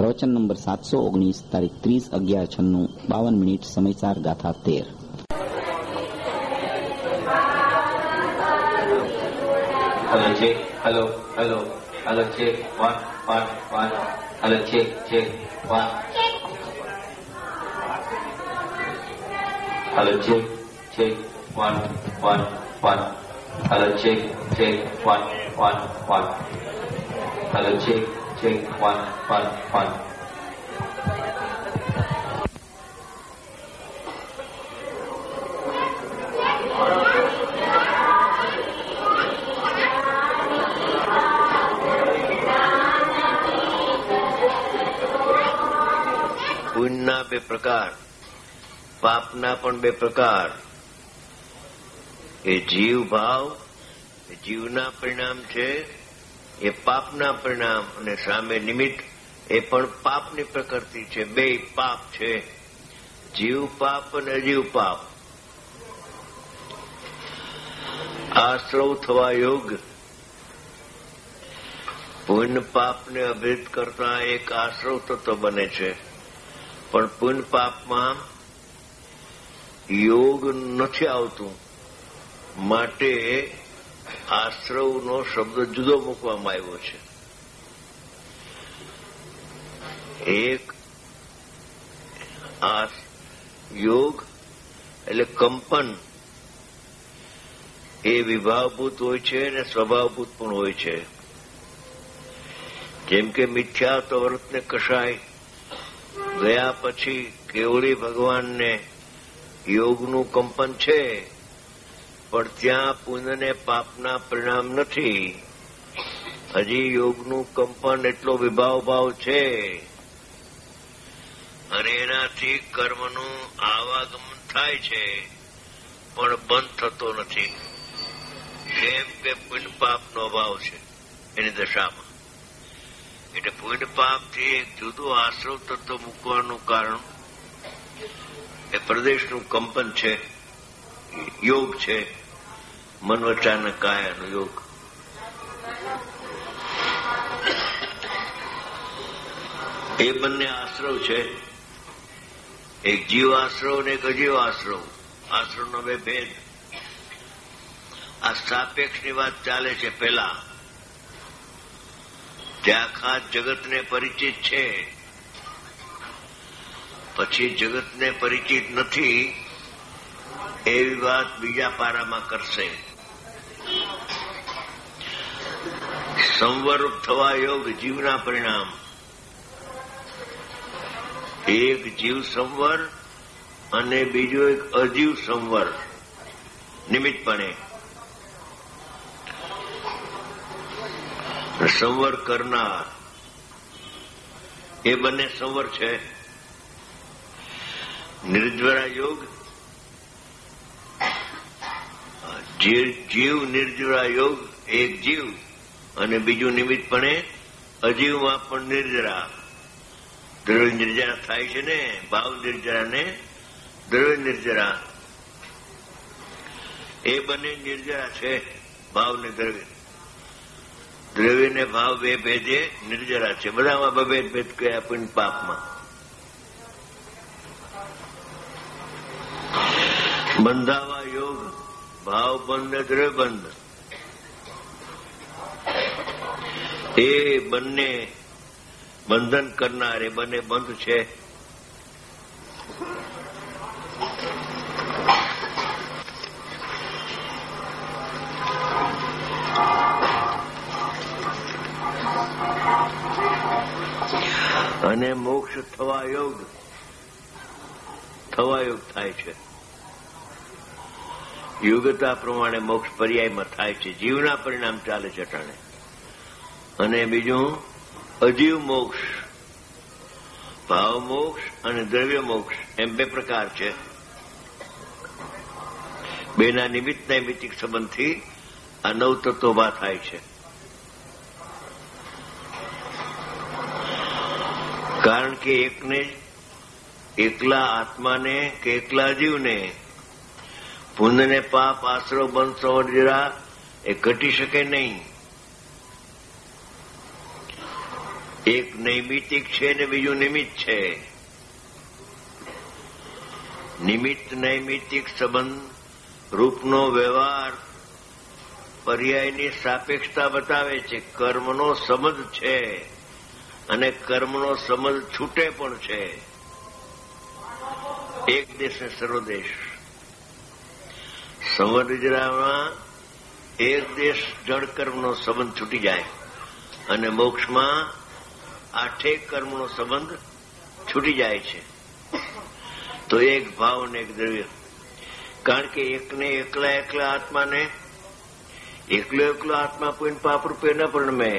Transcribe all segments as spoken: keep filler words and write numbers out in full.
પ્રવચન નંબર સાતસો ઓગણીસ, તારીખ ત્રીસ અગિયાર છન્નું, બાવન મિનિટ, સમયસાર ગાથા તેર. Hello check, hello hello hello check, one one one, hello check check, one, hello check check, one one one, hello check check, one one one, hello check check, one one one. પુણ્યના બે પ્રકાર, પાપના પણ બે પ્રકાર. એ જીવ ભાવ એ જીવના પરિણામ છે, એ પાપના પરિણામ, અને સામે નિમિત્ત એ પણ પાપની પ્રકૃતિ છે. બે પાપ છે, જીવ પાપ અને અજીવ પાપ. આશ્રવ થવા યોગ પુણ્ય પાપને અભેદ કરતા એક આશ્રવ તત્વ બને છે. પણ પુણ્ય પાપમાં યોગ નથી આવતું, માટે આશ્રવનો શબ્દ જુદો મૂકવામાં આવ્યો છે. એક આ યોગ એટલે કંપન, એ વિભાવભૂત હોય છે અને સ્વભાવભૂત પણ હોય છે. જેમ કે મિથ્યા તો વ્રતને કશાય ગયા પછી કેવળી ભગવાનને યોગનું કંપન છે, પણ ત્યાં પુણ્યને પાપના પરિણામ નથી. હજી યોગનું કંપન એટલો વિભાવ ભાવ છે, અને એનાથી કર્મનું આવાગમન થાય છે, પણ બંધ થતો નથી. કેમ કે પુણ્ય પાપનો અભાવ છે એની દશામાં. એટલે પુણ્ય પાપથી એક જુદું આશ્રવ તત્વ મૂકવાનું કારણ એ પ્રદેશનું કંપન છે, યોગ છે, મન વચન કાયાનો યોગ. એ બંને આશ્રવ છે, એક જીવ આશ્રવ અને એક અજીવ આશ્રવ. આશ્રવનો બે ભેદ. આ સાપેક્ષની વાત ચાલે છે. પહેલા તે આખા જગતને પરિચિત છે, પછી જગતને પરિચિત નથી, એવી વાત બીજા પારામાં કરશે. સંવર થવા યોગ જીવના પરિણામ. એક જીવ સંવર અને બીજો એક અજીવ સંવર નિમિત્તપણે. સંવર કરનાર એ બંને સંવર છે. નિર્જરા યોગ, જીવ નિર્જરા યોગ એક જીવ, અને બીજું નિમિત્તપણે અજીવમાં પણ નિર્જરા. દ્રવ્ય નિર્જરા થાય છે ને, ભાવ નિર્જરા ને દ્રવ્ય નિર્જરા. એ બંને નિર્જરા છે, ભાવ ને દ્રવ્ય. દ્રવ્ય ને ભાવ બે ભેદે નિર્જરા છે. બધામાં બભેદ ભેદ કયા પુણ્ય પાપમાં. બંધાવા યોગ ભાવ બંધ દ્રવ્ય બંધ. એ બંને બંધન કરનાર, એ બંને બંધ છે. અને મોક્ષ થવા યોગ થવા યોગ થાય છે. યોગ્યતા પ્રમાણે મોક્ષ પર્યાયમાં થાય છે. જીવના પરિણામ ચાલે છે અટાણે. અને બીજું અજીવ મોક્ષ, ભાવ મોક્ષ અને દ્રવ્ય મોક્ષ, એમ બે પ્રકાર છે. બેના નિમિત્ત નૈમિત્તિક સંબંધથી આ નવ તત્વો ઉભા થાય છે. કારણ કે એકને એકલા આત્માને કે એકલા જીવને પુણ્ય ને પાપ આશ્રવ બંધ સંવર્જરા એ ઘટી શકે નહીં. એક નૈમિતિક છે ને બીજું નિમિત્ત છે. નિમિત્ત નૈમિતિક સંબંધ રૂપનો વ્યવહાર પર્યાયની સાપેક્ષતા બતાવે છે. કર્મનો સંબંધ છે અને કર્મનો સંબંધ છૂટે પણ છે. એક દેશ ને સર્વદેશ. સંવર્જરામાં એક દેશ જળ કર્મનો સંબંધ છૂટી જાય અને મોક્ષમાં આઠેક કર્મનો સંબંધ છૂટી જાય છે. તો એક ભાવ અને એક દ્રવ્ય. કારણ કે એકને એકલા એકલા આત્માને એકલો એકલો આત્મા પુણ્ય પાપ રૂપે ન પરિણમે.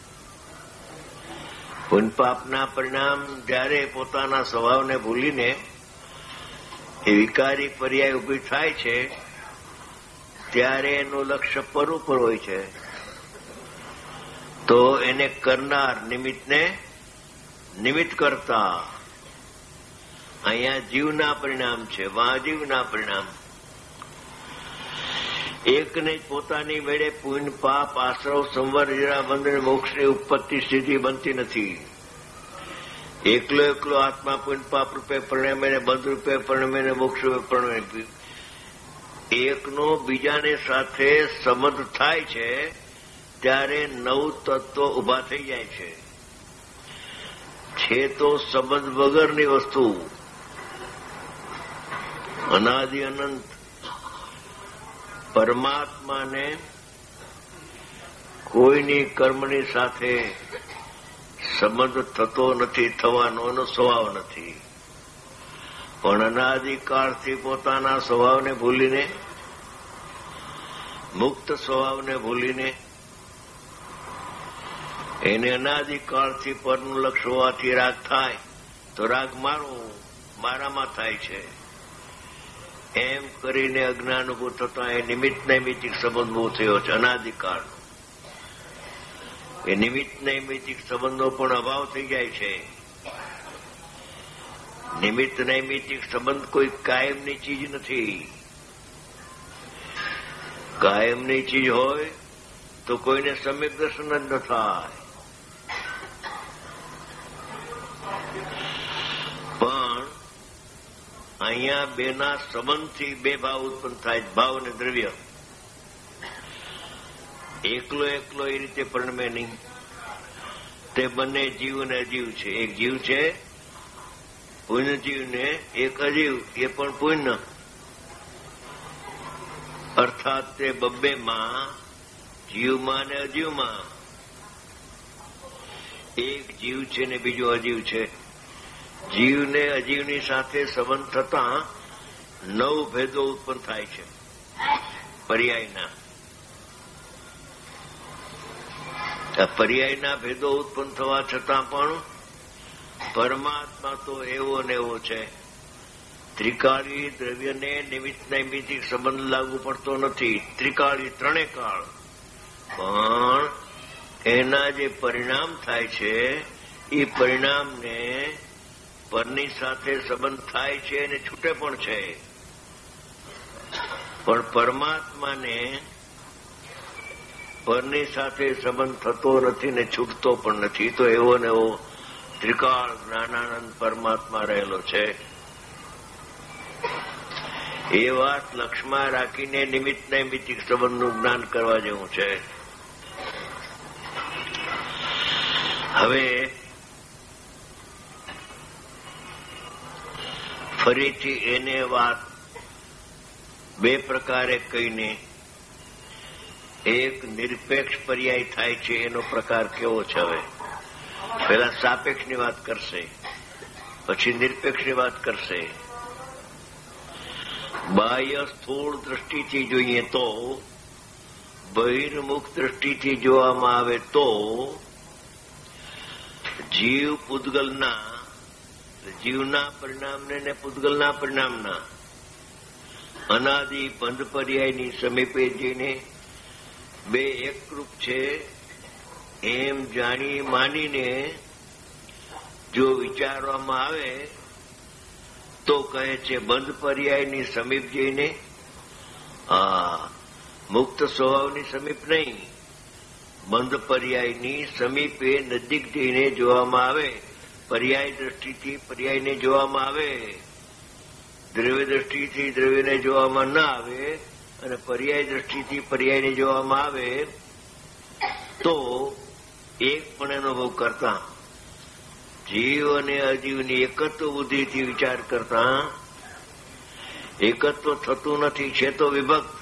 પુણ્ય પાપના પરિણામ જ્યારે પોતાના સ્વભાવને ભૂલીને એ વિકારી પર્યાય ઉભી થાય છે ત્યારે એનું લક્ષ્ય પર ઉપર હોય છે. તો એને કરનાર નિમિત્તને નિમિત્ત કરતા અહીંયા જીવના પરિણામ છે, વાજીવના પરિણામ. એકને જ પોતાની મેળે પુણ્ય પાપ આશ્રવ સંવર જરા બંધન મોક્ષની ઉત્પત્તિ સ્થિતિ બનતી નથી. એકલો એકલો આત્મા પુણ્ય પાપ રૂપે પરિણમે ને બંધ રૂપે પરિણમે ને મોક્ષ રૂપે પરિણમે. એકનો બીજાને સાથે સંબંધ થાય છે ત્યારે નવ તત્વ ઉભા થઈ જાય છે. છે તો સંબંધ વગરની વસ્તુ અનાદિ અનંત પરમાત્માને કોઈની કર્મની સાથે સંબંધ થતો નથી, થવાનો એનો સ્વભાવ નથી. પણ અનાદિકાળથી પોતાના સ્વભાવને ભૂલીને, મુક્ત સ્વભાવને ભૂલીને, એને અનાદિકાળથી પરનું લક્ષ્ય હોવાથી રાગ થાય તો રાગ મારું મારામાં થાય છે એમ કરીને અજ્ઞાન ઉભું થતા એ નિમિત્ત નૈમિતિક સંબંધ ઉભો થયો છે. અનાદિકાળ એ નિમિત્ત નૈમિતિક સંબંધનો પણ અભાવ થઈ જાય છે. નિમિત્ત નૈમિતિક સંબંધ કોઈ કાયમની ચીજ નથી. કાયમની ચીજ હોય તો કોઈને સમ્યક દર્શન જ ન થાય. પણ અહીંયા બેના સંબંધથી બે ભાવ ઉત્પન્ન થાય, ભાવ અને દ્રવ્ય. એકલો એકલો એ રીતે પરિણમે નહીં. તે બંને જીવ અને અજીવ છે. એક જીવ છે પુણ્ય જીવ ને એક અજીવ, એ પણ પુણ્ય. અર્થાત તે બબ્બેમાં જીવમાં ને અજીવમાં એક જીવ છે ને બીજો અજીવ છે. જીવને અજીવની સાથે સંબંધ થતા નવ ભેદો ઉત્પન્ન થાય છે પર્યાયના. આ પર્યાયના ભેદો ઉત્પન્ન થવા છતાં પણ પરમાત્મા તો એવો ને એવો છે. ત્રિકાળી દ્રવ્યને નિમિત્ત નૈમિતિક સંબંધ લાગુ પડતો નથી. ત્રિકાળી ત્રણે કાળ પણ એના જે પરિણામ થાય છે એ પરિણામને પરની સાથે સંબંધ થાય છે અને છૂટે પણ છે. પણ પરમાત્માને પરની સાથે સંબંધ થતો નથી ને છૂટતો પણ નથી. તો એવો ને એવો ત્રિકાળ જ્ઞાનાનંદ પરમાત્મા રહેલો છે. એ વાત લક્ષ્યમાં રાખીને નિમિત્ત નૈમિતિક સંબંધનું જ્ઞાન કરવા જેવું છે. હવે ફરીથી એને વાત બે પ્રકારે કહીને, એક નિરપેક્ષ પર્યાય થાય છે એનો પ્રકાર કેવો છે. હવે પહેલા સાપેક્ષની વાત કરશે, પછી નિરપેક્ષની વાત કરશે. બાહ્ય સ્થૂળ દ્રષ્ટિથી જોઈએ તો, બહિર્મુખ દ્રષ્ટિથી જોવામાં આવે તો જીવ પૂતગલના, જીવના પરિણામને ને પૂતગલના પરિણામના અનાદિ બંધ પર્યાયની સમીપે જઈને બે એકરૂપ છે એમ જાણી માનીને જો વિચારવામાં આવે તો કહે છે બંધ પર્યાયની સમીપ જઈને, આ મુક્ત સ્વભાવની સમીપ નહીં, બંધ પર્યાયની સમીપે નજીક જઈને જોવામાં આવે, પર્યાય દ્રષ્ટિથી પર્યાયને જોવામાં આવે, દ્રવ્ય દ્રષ્ટિથી દ્રવ્યને જોવામાં ના આવે અને પર્યાય દ્રષ્ટિથી પર્યાયને જોવામાં આવે તો એક પણ અનુભવ કરતા જીવ અને અજીવની એકત્વ બુદ્ધિથી વિચાર કરતા એકત્વ થતું નથી, છે તો વિભક્ત.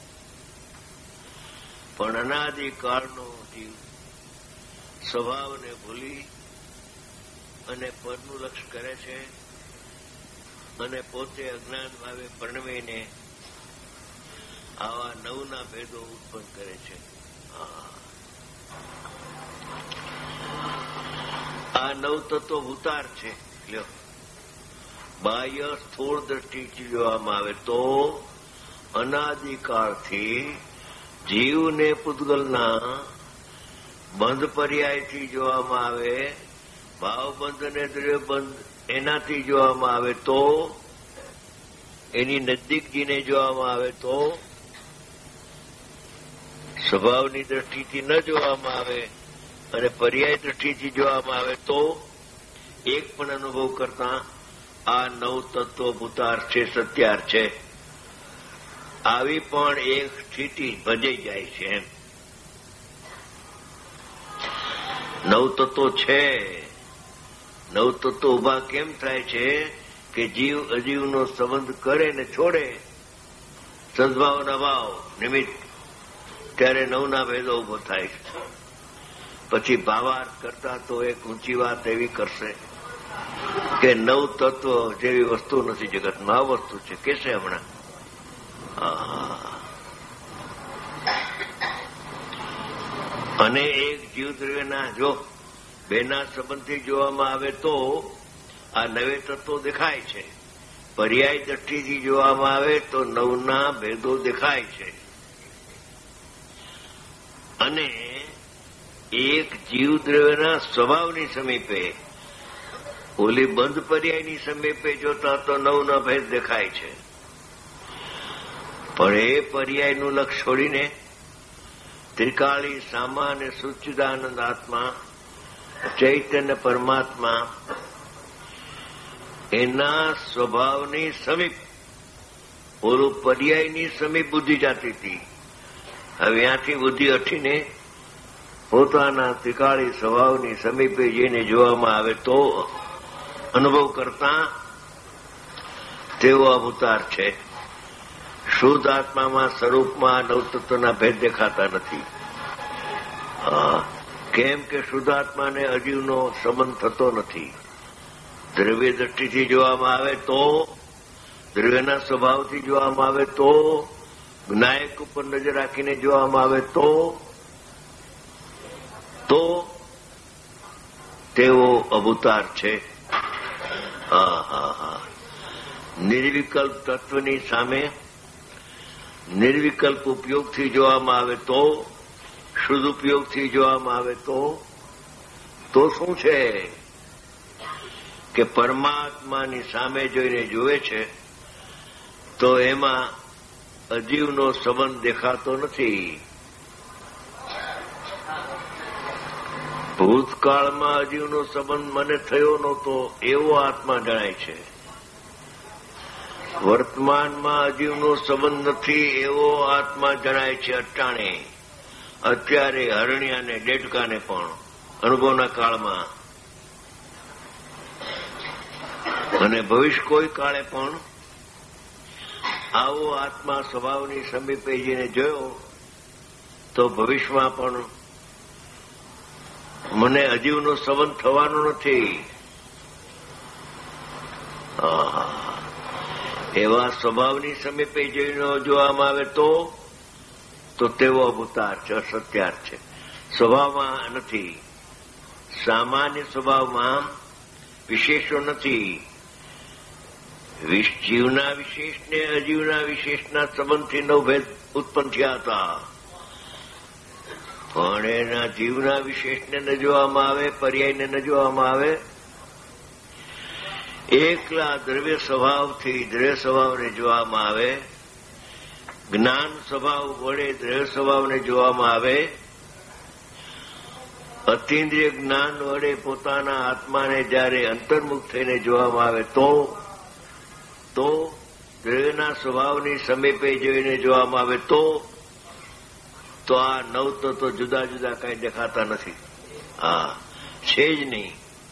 પણ અનાદિકાળનો જીવ સ્વભાવને ભૂલી અને પરનું લક્ષ્ય કરે છે અને પોતે અજ્ઞાન ભાવે પરણવીને આવા નવના ભેદો ઉત્પન્ન કરે છે. આ નવ તત્વો ભૂતાર છે. લ્યો, બાહ્ય સ્થૂળ દ્રષ્ટિથી જોવામાં આવે તો અનાદિકાળથી જીવને પૂતગલના બંધ પર્યાયથી જોવામાં આવે, ભાવબંધ અને દ્રવ્યબંધ એનાથી જોવામાં આવે તો, એની નજીક જઈને જોવામાં આવે તો, સ્વભાવની દ્રષ્ટિથી ન જોવામાં આવે અને પર્યાય દ્રષ્ટિથી જોવામાં આવે તો એક પણ અનુભવ કરતા આ નવ તત્વો ભૂતાર છે, સત્યાર છે. આવી પણ એક સ્થિતિ ભજાઈ જાય છે. એમ નવ તત્વો છે. નવ તત્વો ઉભા કેમ થાય છે કે જીવ અજીવનો સંબંધ કરે ને છોડે, સદભાવના ભાવ નિમિત્ત, ત્યારે નવના ભેદો ઉભો થાય છે. પછી ભાવાર્થ કરતા તો એક ઊંચી વાત એવી કરશે કે નવ તત્વ જેવી વસ્તુ નથી જગતમાં, આ વસ્તુ છે કેશે હમણાં. અને એક જીવ દ્રવ્યના જો બેના સંબંધથી જોવામાં આવે તો આ નવે તત્વો દેખાય છે, પર્યાય દ્રષ્ટિથી જોવામાં આવે તો નવના ભેદો દેખાય છે. અને એક જીવ દ્રવ્યના સ્વભાવની સમીપે ઓલી બંધ પર્યાયની સમીપે જોતા તો નવના ભેદ દેખાય છે. પણ એ પર્યાયનું લક્ષ છોડીને ત્રિકાળી સામા અને સચ્ચિદાનંદ આત્મા ચૈતન્ય પરમાત્મા એના સ્વભાવની સમીપ ઓલું પર્યાયની સમીપ બુદ્ધિ જાતી હતી. હવે ત્યાંથી બુદ્ધિ હટીને પોતાના ત્રિકાળી સ્વભાવની સમીપે જઈને જોવામાં આવે તો અનુભવ કરતા તેવો અવતાર છે. શુદ્ધ આત્મામાં સ્વરૂપમાં નવતત્વના ભેદ દેખાતા નથી. કેમ કે શુદ્ધાત્માને અજીવનો સંબંધ થતો નથી. દ્રવ્ય દ્રષ્ટિથી જોવામાં આવે તો, દ્રવ્યના સ્વભાવથી જોવામાં આવે તો, જ્ઞાયક ઉપર નજર રાખીને જોવામાં આવે તો તો તેવો અવતાર છે. હા હા હા નિર્વિકલ્પ તત્વની સામે નિર્વિકલ્પ ઉપયોગથી જોવામાં આવે તો, શુદ્ધ ઉપયોગથી જોવામાં આવે તો તો શું છે કે પરમાત્માની સામે જોઈને જુએ છે તો એમાં અજીવનો સંબંધ દેખાતો નથી. ભૂતકાળમાં અજીવનો સંબંધ મને થયો નહોતો એવો આત્મા જણાય છે. વર્તમાનમાં અજીવનો સંબંધ નથી એવો આત્મા જણાય છે. અટાણે અત્યારે હરણિયાને ડેડકાને પણ અનુભવના કાળમાં અને ભવિષ્ય કોઈ કાળે પણ આવો આત્મા સ્વભાવની સમીપે જઈને જોયો તો ભવિષ્યમાં પણ મને અજીવનો સંબંધ થવાનો નથી. એવા સ્વભાવની સમીપે જોઈને જોવામાં આવે તો તો તેવો અવતાર છે, અસત્યાર છે. સ્વભાવમાં નથી, સામાન્ય સ્વભાવમાં વિશેષો નથી. જીવના વિશેષને અજીવના વિશેષના સંબંધથી નવ ભેદ ઉત્પન્ન થયા હતા. પણ એના જીવના વિશેષને ન જોવામાં આવે, પર્યાયને ન જોવામાં આવે, એકલા દ્રવ્ય સ્વભાવથી દ્રવ્ય સ્વભાવને જોવામાં આવે, જ્ઞાન સ્વભાવ વડે દ્રવ્ય સ્વભાવને જોવામાં આવે અતિન્દ્રિય જ્ઞાન વડે પોતાના આત્માને જયારે અંતર્મુખ થઈને જોવામાં આવે તો તો દ્રવ્યના સ્વભાવની સમીપે જોઈને જોવામાં આવે તો તો આ નવ તત્વો જુદા જુદા કઈ દેખાતા નથી. હા, છે જ નહીં.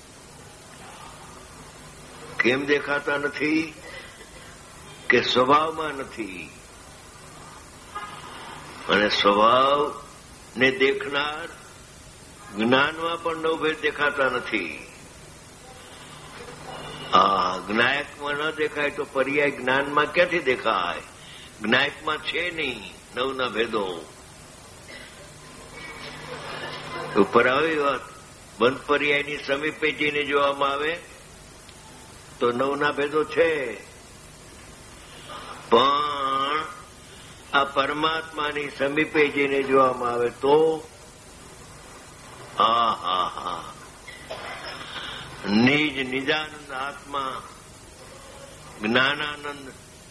કેમ દેખાતા નથી? કે સ્વભાવમાં નથી. અને સ્વભાવને દેખનાર જ્ઞાનમાં પણ નવ ભેદ દેખાતા નથી. આ જ્ઞાયકમાં ન દેખાય તો પર્યાય જ્ઞાનમાં ક્યાંથી દેખાય? જ્ઞાયકમાં છે નહીં નવના ભેદો. ઉપર આવી વાત, બંધ પર્યાયની સમીપે જઈને જોવામાં આવે તો નવના ભેદો છે, પણ આ પરમાત્માની સમીપે જઈને જોવામાં આવે તો હા હા હા નિજ નિજાનંદ આત્મા જ્ઞાનાનંદ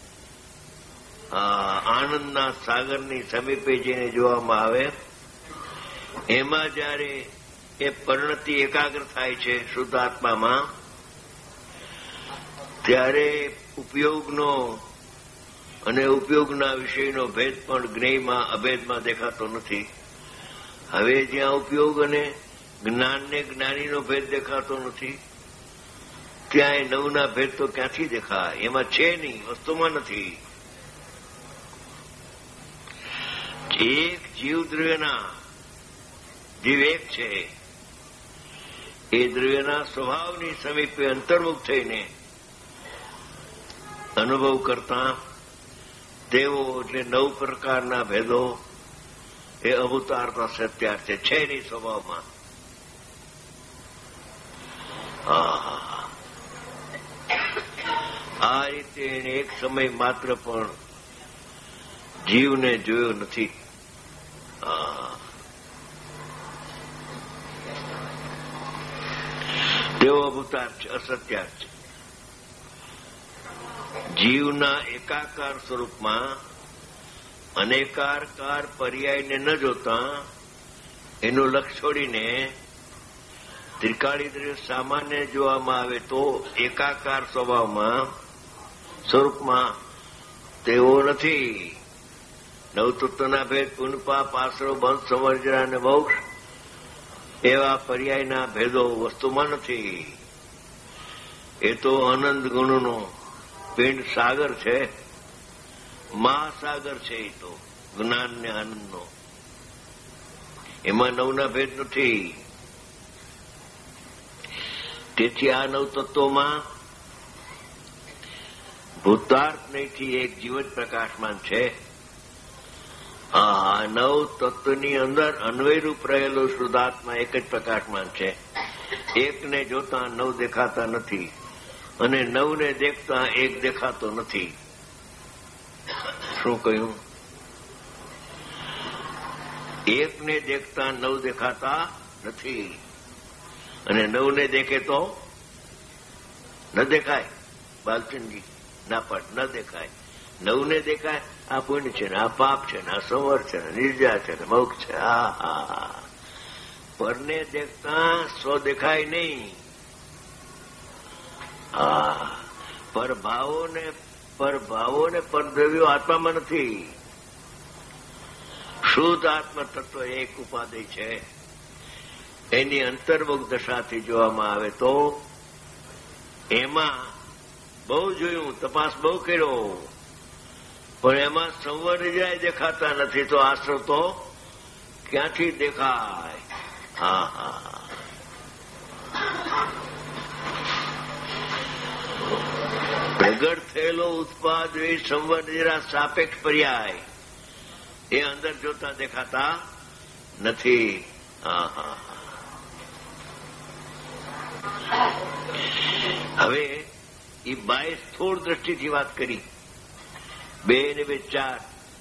આનંદના સાગરની સમીપે જઈને જોવામાં આવે એમાં જયારે એ પરિણતિ એકાગ્ર થાય છે શુદ્ધ આત્મામાં, ત્યારે ઉપયોગનો અને ઉપયોગના વિષયનો ભેદ પણ જ્ઞેયમાં અભેદમાં દેખાતો નથી. હવે જ્યાં ઉપયોગ અને જ્ઞાનને જ્ઞાનીનો ભેદ દેખાતો નથી, ત્યાં નવના ભેદ તો ક્યાંથી દેખાય? એમાં છે નહીં, વસ્તુમાં નથી. એક જીવ દ્રવ્યના જીવ એક છે, એ દ્રવ્યના સ્વભાવની સમીપે અંતર્મુખ થઈને અનુભવ કરતા તેઓ એટલે નવ પ્રકારના ભેદો એ અવતારતા સત્યાર છે, છે નહીં સ્વભાવમાં. આ રીતે એને એક સમય માત્ર પણ જીવને જોયો નથી. તેઓ અવતાર છે, અસત્યાર છે. જીવના એકાકાર સ્વરૂપમાં અનેકાકાર પર્યાયને ન જોતા એનું લક્ષ છોડીને ત્રિકાળી દ્રવ્ય સામાન્ય જોવામાં આવે તો એકાકાર સ્વભાવમાં સ્વરૂપમાં તેઓ નથી. નવતત્વના ભેદ પુનપાપ આશરો બંધ સમર્જના અને મોક્ષ એવા પર્યાયના ભેદો વસ્તુમાં નથી. એ તો અનંત ગુણનો પિંડ સાગર છે, મહાસાગર છે. એ તો જ્ઞાન ને આનંદનો, એમાં નવના ભેદ નથી. તેથી આ નવ તત્વોમાં ભૂતાર્થ નહીંથી એક જીવન પ્રકાશમાન છે. આ નવ તત્વની અંદર અન્વયરૂપ રહેલો શુદ્ધાત્મા એક જ પ્રકાશમાન છે. એકને જોતા નવ દેખાતા નથી અને નવને દેખતા એક દેખાતો નથી. શું કહ્યું? એકને દેખતા નવ દેખાતા નથી અને નવને દેખે તો ન દેખાય. બાલચંદજી ના પણ ન દેખાય. નવને દેખાય આ પુણ્ય છે ને, આ પાપ છે ને, આ સંવર છે ને, નિર્જા છે ને, મોક્ષ છે. હા હા પરને દેખતા સ્વ દેખાય નહીં. હા પરભાવો ને પરભાવો ને પરદ્રવ્યો આત્મામાં નથી. શુદ્ધ આત્મ તત્વ એક ઉપાધિ છે. એની અંતર્મુખ દશાથી જોવામાં આવે તો એમાં બહુ જોયું, તપાસ બહુ કર્યો, પણ એમાં સંવર જાય દેખાતા નથી. તો આશ્રવ તો ક્યાંથી દેખાય? હા હા પ્રગટ થયેલો ઉત્પાદ એ સંવર જરા સાપેક્ષ પર્યાય એ અંદર જોતા દેખાતા નથી. હા હા હવે એ બાય સ્થૂળ દ્રષ્ટિથી વાત કરી. બે ને બે ચાર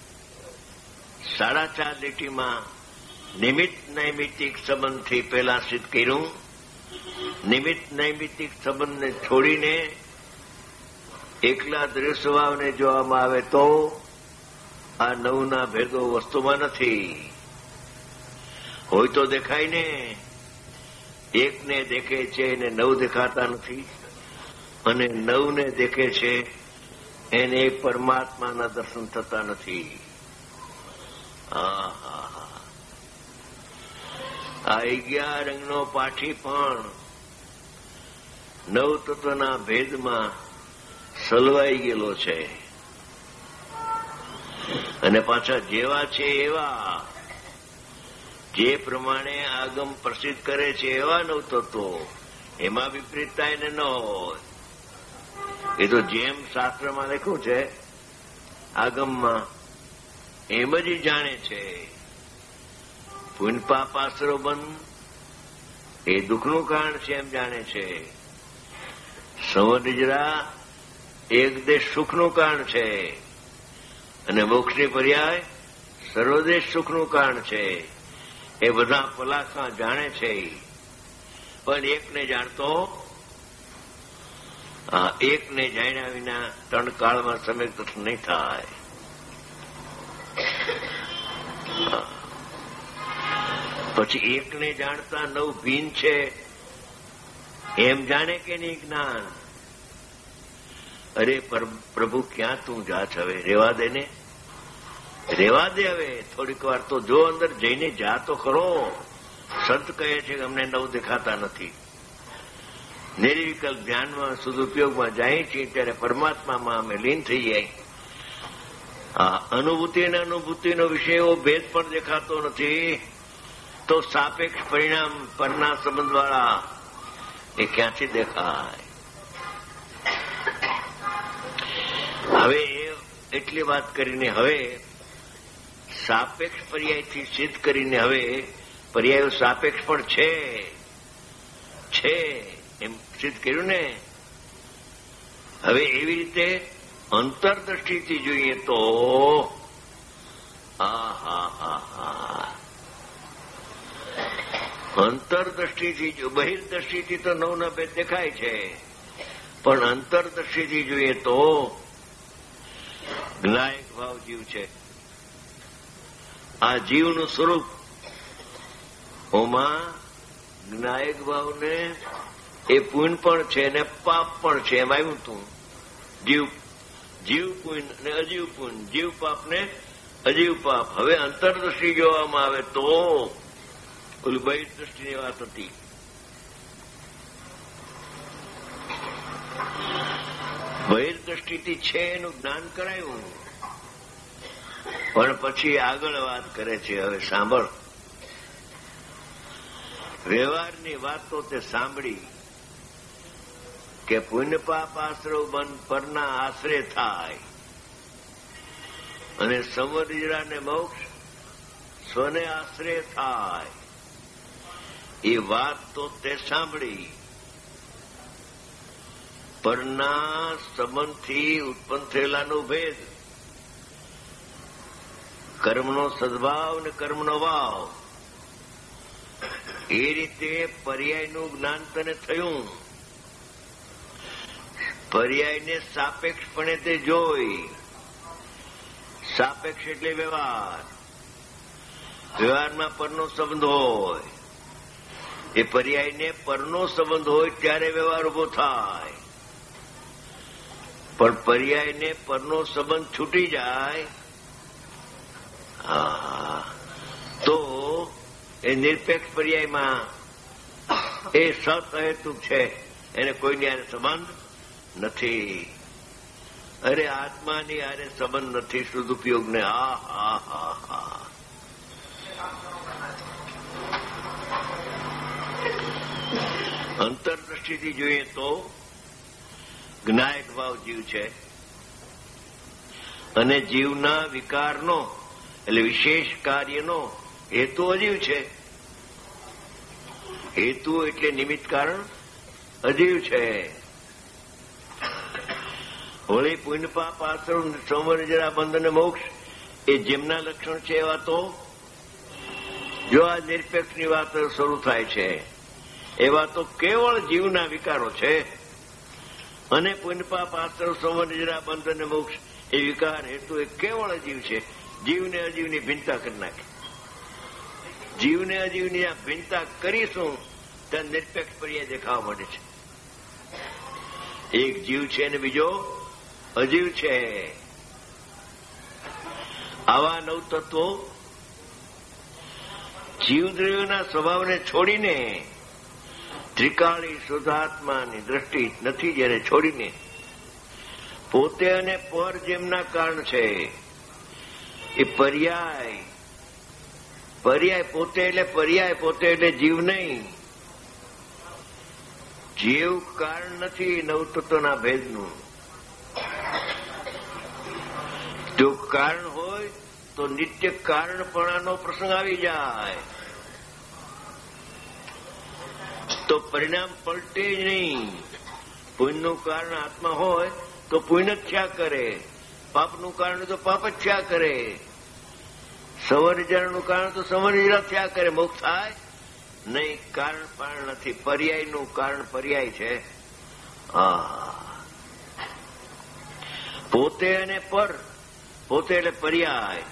સાડા ચાર લીટીમાં નિમિત્ત નૈમિત્તિક સંબંધથી પહેલા સિદ્ધ કર્યું. નિમિત્ત નૈમિત્તિક સંબંધને છોડીને એકલા દ્રવ્ય સ્વભાવને જોવામાં આવે તો આ નવના ભેદો વસ્તુમાં નથી. હોય તો દેખાય ને. એકને દેખે છે એને નવ દેખાતા નથી, અને નવને દેખે છે એને એક પરમાત્માના દર્શન થતા નથી. આ અગિયાર અંગનો પાઠી પણ નવ તત્વના ભેદમાં સલવાઈ ગયેલો છે, અને પાછા જેવા છે એવા, જે પ્રમાણે આગમ પ્રસિદ્ધ કરે છે એવા નવ તત્વો, એમાં વિપરીતતા એને ન હોય. એ તો જેમ શાસ્ત્રમાં લખ્યું છે આગમમાં એમ જ જાણે છે. પુણ્ય પાપ આશરો બંધ એ દુઃખનું કારણ છે એમ જાણે છે. સંવરનિજરા એક દેશ સુખનું કારણ છે, અને મોક્ષની પર્યાય સર્વદેશ સુખનું કારણ છે. એ બધા પલાખા જાણે છે, પણ એકને જાણતો એકને જાણ્યા વિના ત્રણ કાળમાં સમ્યક દર્શન નહીં થાય. પછી એકને જાણતા નવ ભીન છે એમ જાણે કે નહીં જ્ઞાન? અરે પ્રભુ ક્યાં તું જા છે? હવે રેવા દે ને, રેવા દે. હવે થોડીક વાર તો જો અંદર જઈને જા તો ખરો. સંત કહે છે કે અમને નવ દેખાતા નથી. નિર્વિકલ્પ ધ્યાનમાં સદુપયોગમાં જાય છે ત્યારે પરમાત્મામાં અમે લીન થઈ જાય. આ અનુભૂતિ અને અનુભૂતિનો વિષય એવો ભેદ પણ દેખાતો નથી, તો સાપેક્ષ પરિણામ પરના સંબંધવાળા એ ક્યાંથી દેખાય? હવે એટલી વાત કરીને હવે સાપેક્ષ પર્યાયથી સિદ્ધ કરીને હવે પર્યાયો સાપેક્ષ પણ છે છે એમ સિદ્ધ કર્યું ને. હવે એવી રીતે અંતરદ્રષ્ટિથી જોઈએ તો આ હા હા હા અંતરદ્રષ્ટિથી જો, બહિર્દ્રષ્ટિથી તો નવના ભેદ દેખાય છે, પણ અંતરદ્રષ્ટિથી જોઈએ તો જ્ઞાયક ભાવ જીવ છે. આ જીવનું સ્વરૂપ ઓમાં જ્ઞાયક ભાવને એ પુણ્ય પણ છે ને પાપ પણ છે. એમ આવ્યું તું જીવ જીવ પુણ્ય ને અજીવ પુણ્ય, જીવ પાપ ને અજીવ પાપ. હવે અંતરદ્રષ્ટિ જોવામાં આવે તો ઓલી બહિર્દ્રષ્ટિની વાત હતી. બહિર્દ્રષ્ટિથી છે એનું જ્ઞાન કરાયું, પણ પછી આગળ વાત કરે છે. હવે સાંભળ, વ્યવહારની વાતો તે સાંભળી કે પુણ્ય પાપ આશ્રવ બંધ પરના આશ્રય થાય, અને સંવરનિજરા ને મોક્ષ સ્વને આશ્રય થાય. એ વાત તો તે સાંભળી. પરના સંબંધથી ઉત્પન્ન થયેલાનો ભેદ, કર્મનો સદભાવ ને કર્મનો ભાવ, એ રીતે પર્યાયનું જ્ઞાન તને થયું. પર્યાયને સાપેક્ષપણે તે જોઈ. સાપેક્ષ એટલે વ્યવહાર. વ્યવહારમાં પરનો સંબંધ હોય. એ પર્યાયને પરનો સંબંધ હોય ત્યારે વ્યવહાર ઉભો થાય, પણ પર્યાયને પરનો સંબંધ છૂટી જાય તો એ નિરપેક્ષ પર્યાયમાં એ સતહેતુક છે, એને કોઈની આરે સંબંધ નથી. અરે આત્માની આરે સંબંધ નથી સદુપયોગને. હા હા હા હા અંતરદ્રષ્ટિથી જોઈએ તો જ્ઞાયક ભાવ જીવ છે, અને જીવના વિકારનો એટલે વિશેષ કાર્યનો હેતુ અજીવ છે. હેતુ એટલે નિમિત્ત કારણ અજીવ છે. વળી પુણ્ય પાપ આશ્રમ સંવરનિજરા બંધ અને મોક્ષ એ જેમના લક્ષણ છે એવા તો જો આ નિરપેક્ષની વાત શરૂ થાય છે એવા તો કેવળ જીવના વિકારો છે, અને પુણ્ય પાપ આશ્રમ સંવરનિજરા બંધ અને મોક્ષ એ વિકાર હેતુ એ કેવળ અજીવ છે. જીવને અજીવની ભિન્નતા કરી નાખે. જીવને અજીવની આ ભિન્નતા કરીશું ત્યાં નિરપેક્ષ પર્યાય દેખાવા માંડે છે. એક જીવ છે અને બીજો અજીવ છે. આવા નવ તત્વો જીવદ્રવ્યોના સ્વભાવને છોડીને ત્રિકાળી શુદ્ધાત્માની દ્રષ્ટિ નથી જેને છોડીને પોતે અને પર જેમના કારણ છે એ પર્યાય પર્યાય પોતે એટલે પર્યાય પોતે એટલે જીવ નહીં. જીવ કારણ નથી નવતત્વના ભેદનું. જો કારણ હોય તો નિત્ય કારણપણાનો પ્રસંગ આવી જાય તો પરિણામ પલટે જ નહીં. પુણ્યનું કારણ આત્મા હોય તો પુણ્ય જ થયા કરે, પાપનું કારણ તો પાપ જ થયા કરે, સંવર્જનનું કારણ તો સંવર્જન થયા કરે. મોક્ષ થાય નહીં. કારણ પણ નથી. પર્યાયનું કારણ પર્યાય છે. પોતે અને પર, પોતે એટલે પર્યાય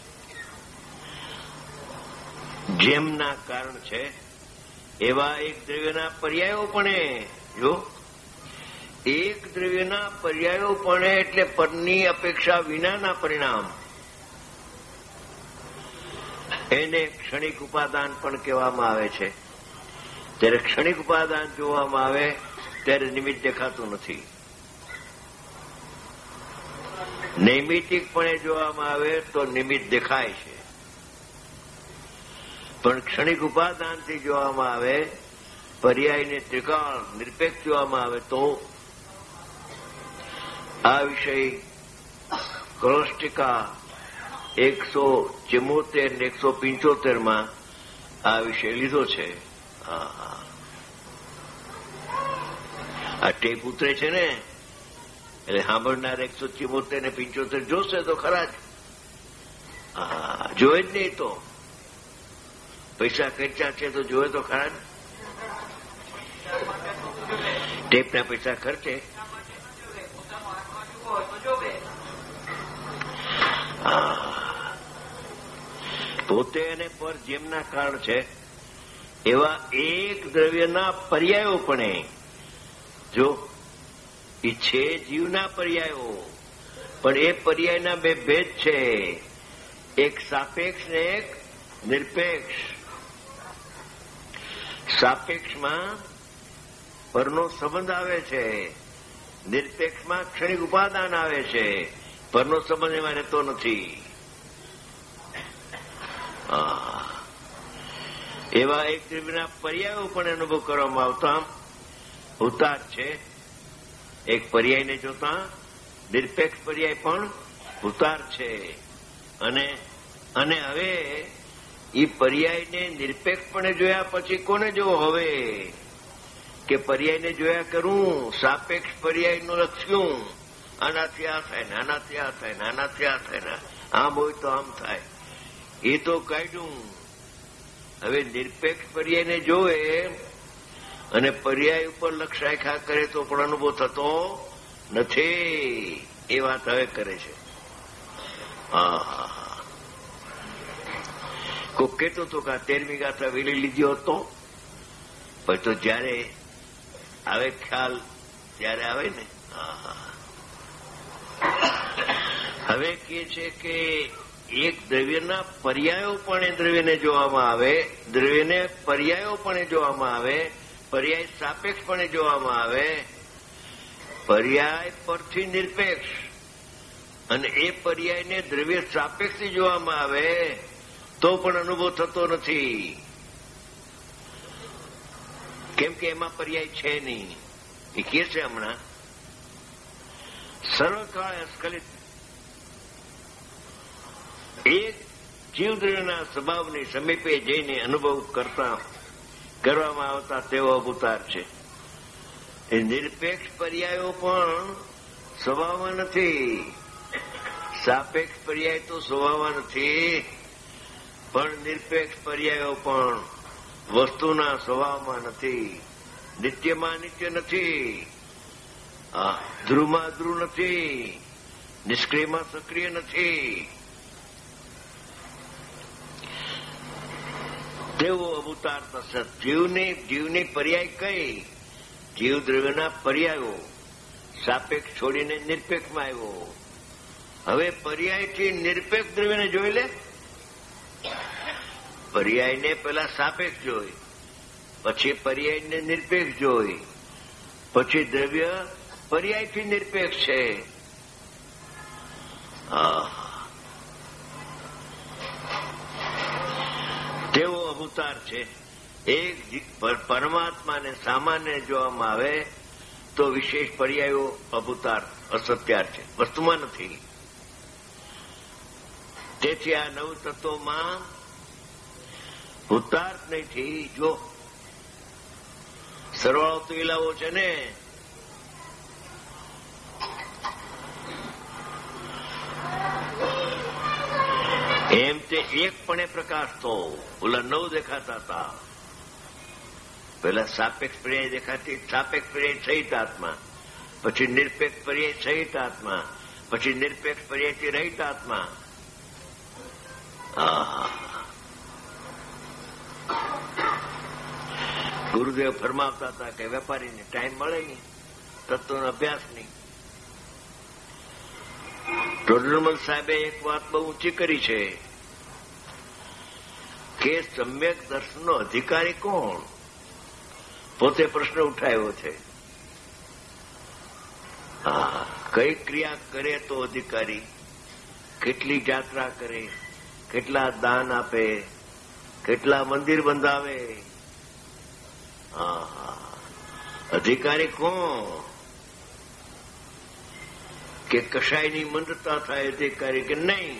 જેમના કારણ છે એવા એક દ્રવ્યના પર્યાયો પણ. જો એક દ્રવ્યના પર્યાયો પણ એટલે પરની અપેક્ષા વિનાના પરિણામ, એને ક્ષણિક ઉપાદાન પણ કહેવામાં આવે છે. ત્યારે ક્ષણિક ઉપાદાન જોવામાં આવે ત્યારે નિમિત્ત દેખાતું નથી. નૈમિતિકપણે જોવામાં આવે તો નિમિત્ત દેખાય છે, પણ ક્ષણિક ઉપાદાનથી જોવામાં આવે, પર્યાયને ત્રિકાળ નિરપેક્ષ જોવામાં આવે તો આ વિષય ક્રોષ્ટિકા એકસો ચુમ્મોતેર ને એકસો પંચોતેર માં આ વિષય લીધો છે. આ ટેપ ઉતરે છે ને એટલે સાંભળનાર એકસો ચુમ્મોતેર ને પંચોતેર જોશે તો ખરા જ. જોયે જ નહીં તો પૈસા ખર્ચા છે તો જોયે તો ખરા જ. ટેપના પૈસા ખર્ચે પોતે અને પર જેમના કારણ છે એવા એક દ્રવ્યના પર્યાયો પણ. જો એ છે જીવના પર્યાયો, પણ એ પર્યાયના બે ભેદ છે, એક સાપેક્ષ ને એક નિરપેક્ષ. સાપેક્ષમાં પરનો સંબંધ આવે છે, નિરપેક્ષમાં ક્ષણિક ઉપાદાન આવે છે. પરનો સંબંધ એમાં રહેતો નથી. એવા એક દ્રવ્યના પર્યાયો પણ અનુભવ કરવામાં આવતા ઉતાર છે. એક પર્યાયને જોતા નિરપેક્ષ પર્યાય પણ ઉતાર છે. અને અને હવે એ પર્યાયને નિરપેક્ષપણે જોયા પછી કોને જોવો? હવે કે પર્યાયને જોયા કરું, સાપેક્ષ પર્યાયનું લક્ષ્યું, આનાથી આ થાય ને આનાથી આ થાય ને આનાથી આ થાય ને આમ હોય તો આમ થાય, એ તો કાઢ્યું. હવે નિરપેક્ષ પર્યાયને જોવે અને પર્યાય ઉપર લક્ષ રાખ્યા કરે તો પણ અનુભવ થતો નથી. એ વાત હવે કરે છે. હા, કોઈ કહેતો હતો કે આ તેરમી ગાથા વેલી લીધો હતો, પણ તો જયારે આવે ખ્યાલ ત્યારે આવે ને. હવે કે છે કે એક દ્રવ્યના પર્યાયો પણ એ દ્રવ્યને જોવામાં આવે, દ્રવ્યને પર્યાયો પણ જોવામાં આવે, પર્યાય સાપેક્ષ પણ જોવામાં આવે. પર્યાય પરથી નિરપેક્ષ અને એ પર્યાયને દ્રવ્ય સાપેક્ષથી જોવામાં આવે તો પણ અનુભવ થતો નથી. કેમ કે એમાં પર્યાય છે નહીં. એ કે છે હમણાં સર્વકાળ અસ્ખલિત એક જીવદ્રવ્યના સ્વભાવની સમીપે જઈને અનુભવ કરતા કરવામાં આવતા તેવો અવતાર છે. એ નિરપેક્ષ પર્યાયો પણ સ્વભાવમાં નથી, સાપેક્ષ પર્યાય તો સ્વભાવમાં નથી, પણ નિરપેક્ષ પર્યાયો પણ વસ્તુના સ્વભાવમાં નથી. નિત્યમાં નિત્ય નથી, ધ્રુવમાં ધ્રુવ નથી, નિષ્ક્રિયમાં સક્રિય નથી. તેવો અવતાર તસત. જીવની જીવની પર્યાય કઈ? જીવ દ્રવ્યના પર્યાયો. સાપેક્ષ છોડીને નિરપેક્ષમાં આવ્યો. હવે પર્યાયથી નિરપેક્ષ દ્રવ્યને જોઈ લે. પર્યાયને પેલા સાપેક્ષ જોઈ, પછી પર્યાયને નિરપેક્ષ જોઈ, પછી દ્રવ્ય પર્યાયથી નિરપેક્ષ છે. તેવો અવતાર છે. એક પરમાત્માને સામાન્ય જોવામાં આવે તો વિશેષ પર્યાયો અવતાર અસત્યાર છે, વસ્તુમાં નથી. તેથી આ નવ તત્વોમાં ભૂતાર્થ નથી. જો સરવાળો તો ઇલાવો છે ને, એમ તે એકપણે પ્રકાશ તો ઓલા નવ દેખાતા હતા. પેલા સાપેક્ષ પર્યાય દેખાતી, સાપેક્ષ પર્યાય સહિત આત્મા, પછી નિરપેક્ષ પર્યાય સહિત આત્મા, પછી નિરપેક્ષ પર્યાયથી રહિત આત્મા. ગુરુદેવ ફરમાવતા હતા કે વેપારીને ટાઈમ મળે નહીં, તત્વનો અભ્યાસ નહીં. ટોડરમલ સાહેબે એક વાત બહુ ઊંચી કરી છે કે સમ્યક દર્શનનો અધિકારી કોણ? પોતે પ્રશ્ન ઉઠાવ્યો છે. હા, કઈ ક્રિયા કરે તો અધિકારી? કેટલી યાત્રા કરે, કેટલા દાન આપે, કેટલા મંદિર બંધાવે? હા, અધિકારી કોણ? કે કશાયની મંદતા થાય અધિકારી કે નહીં?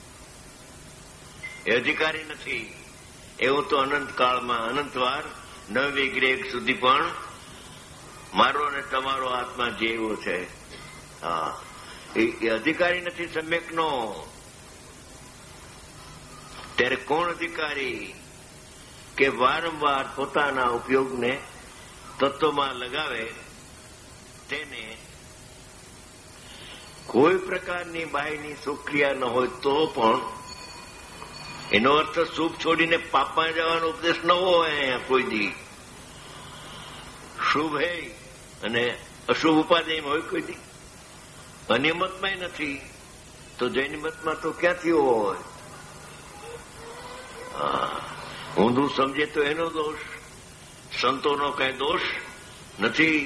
એ અધિકારી નથી. એવું તો અનંતકાળમાં અનંતવાર નવી ગ્રેક સુધી પણ મારો ને તમારો આત્મા જેવો છે. હા, એ અધિકારી નથી સમ્યકનો. ત્યારે કોણ અધિકારી? કે વારંવાર પોતાના ઉપયોગને તત્વમાં લગાવે, તેને કોઈ પ્રકારની બાહ્યની સુક્રિયા ન હોય તો પણ, એનો અર્થ શુભ છોડીને પાપમાં જવાનો ઉપદેશ ન હોય. અહીંયા કોઈ દી શુભ હે અને અશુભ ઉપાધિમાં હોય કોઈ દી. અનિયમતમાં નથી તો જૈનિમતમાં તો ક્યાંથી હોય? ઊંધું સમજે તો એનો દોષ, સંતોનો કઈ દોષ નથી.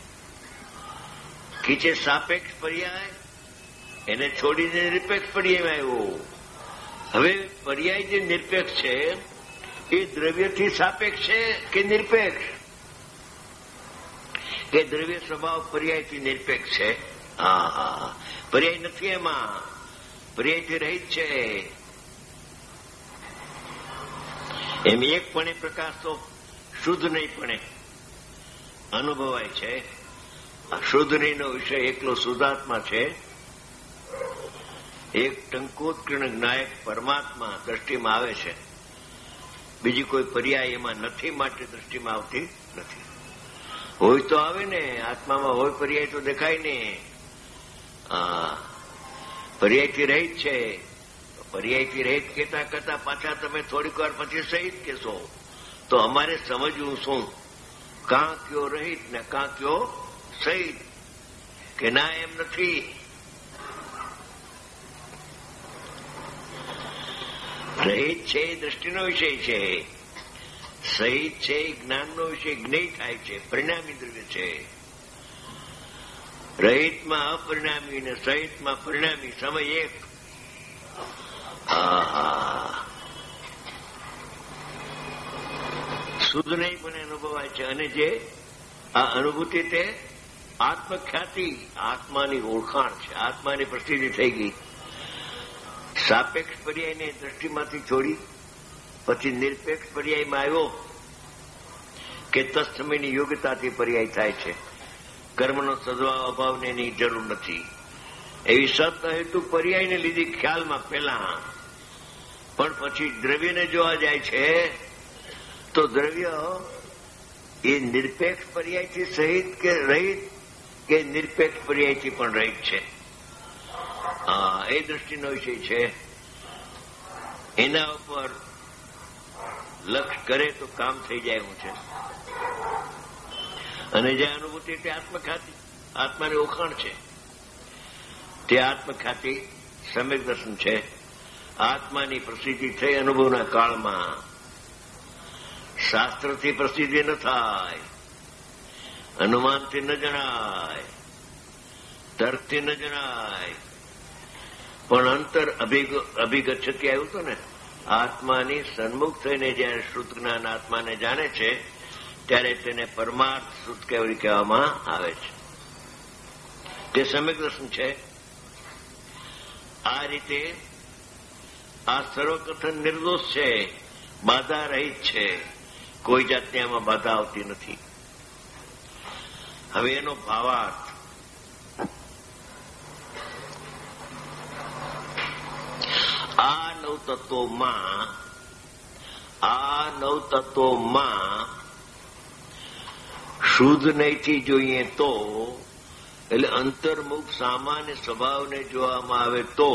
કીચે સાપેક્ષ પર્યાય, એને છોડીને નિરપેક્ષ પર્યાયમાં આવ્યો. હવે પર્યાય જે નિરપેક્ષ છે એ દ્રવ્યથી સાપેક્ષ છે કે નિરપેક્ષ? કે દ્રવ્ય સ્વભાવ પર્યાયથી નિરપેક્ષ છે? હા હા, પર્યાય નથી એમાં, પર્યાયથી રહિત છે. એમ એકપણે પ્રકાશ તો શુદ્ધ નહીંપણે અનુભવાય છે. આ શુદ્ધ નહીંનો વિષય એકલો શુદ્ધાત્મા છે. એક ટંકોત્કીર્ણ જ્ઞાયક પરમાત્મા દ્રષ્ટિમાં આવે છે, બીજી કોઈ પર્યાય એમાં નથી, માટે દ્રષ્ટિમાં આવતી નથી. હોય તો આવે ને, આત્મામાં હોય પર્યાય તો દેખાય ને. પર્યાયથી રહિત છે. પર્યાયથી રહિત કહેતા કરતા પાછા તમે થોડીક વાર પછી સહિત કહેશો, તો અમારે સમજવું શું? કાં કયો રહિત ને કાં કયો સહિત? કે ના, એમ નથી. રહિત છે એ દ્રષ્ટિનો વિષય છે, સહિત છે એ જ્ઞાનનો વિષય, જ્ઞેય થાય છે, પરિણામી દ્રવ્ય છે. રહિતમાં અપરિણામી અને સહિતમાં પરિણામી સમય એક. શુદ્ધ નહીં પણ અનુભવાય છે. અને જે આ અનુભૂતિ તે આત્મખ્યાતિ, આત્માની ઓળખાણ છે, આત્માની પ્રસિદ્ધિ થઈ ગઈ. સાપેક્ષ પર્યાયને દ્રષ્ટિમાંથી છોડી પછી નિરપેક્ષ પર્યાયમાં આવ્યો કે તત્સમયની યોગ્યતાથી પર્યાય થાય છે. કર્મનો સદભાવ અભાવને એની જરૂર નથી. એવી સત હેતુ પર્યાયને લીધી ખ્યાલમાં પહેલા, પણ પછી દ્રવ્યને જોવા જાય છે તો દ્રવ્ય એ નિરપેક્ષ પર્યાયથી સહિત કે રહિત, કે નિરપેક્ષ પર્યાયથી પણ રહિત છે. એ દ્રષ્ટિનો વિષય છે. એના ઉપર લક્ષ કરે તો કામ થઈ જાય એવું છે. અને જે અનુભૂતિ તે આત્મખ્યાતિ, આત્માની ઓળખાણ છે. તે આત્મખ્યાતિ સમ્યક દર્શન છે. આત્માની પ્રસિદ્ધિ થઈ અનુભવના કાળમાં. શાસ્ત્રથી પ્રસિદ્ધિ ન થાય, અનુમાનથી ન જણાય, તર્કથી ન જણાય, પણ અંતર અભિગચ્છતી આવ્યું હતું ને, આત્માની સન્મુખ થઈને જયારે શ્રુત જ્ઞાન આત્માને જાણે છે ત્યારે તેને પરમાર્થ શ્રુત કેવરી કહેવામાં આવે છે. તે સમ્યક દર્શન છે. આ રીતે આ સર્વકથન નિર્દોષ છે, બાધા રહિત છે, કોઈ જાતની આમાં બાધા આવતી નથી. હવે એનો ભાવાર્થ. આ નવ તત્વોમાં આ નવ તત્વોમાં શુદ્ધ નહીંથી જોઈએ તો, એટલે અંતર્મુખ સામાન્ય સ્વભાવને જોવામાં આવે તો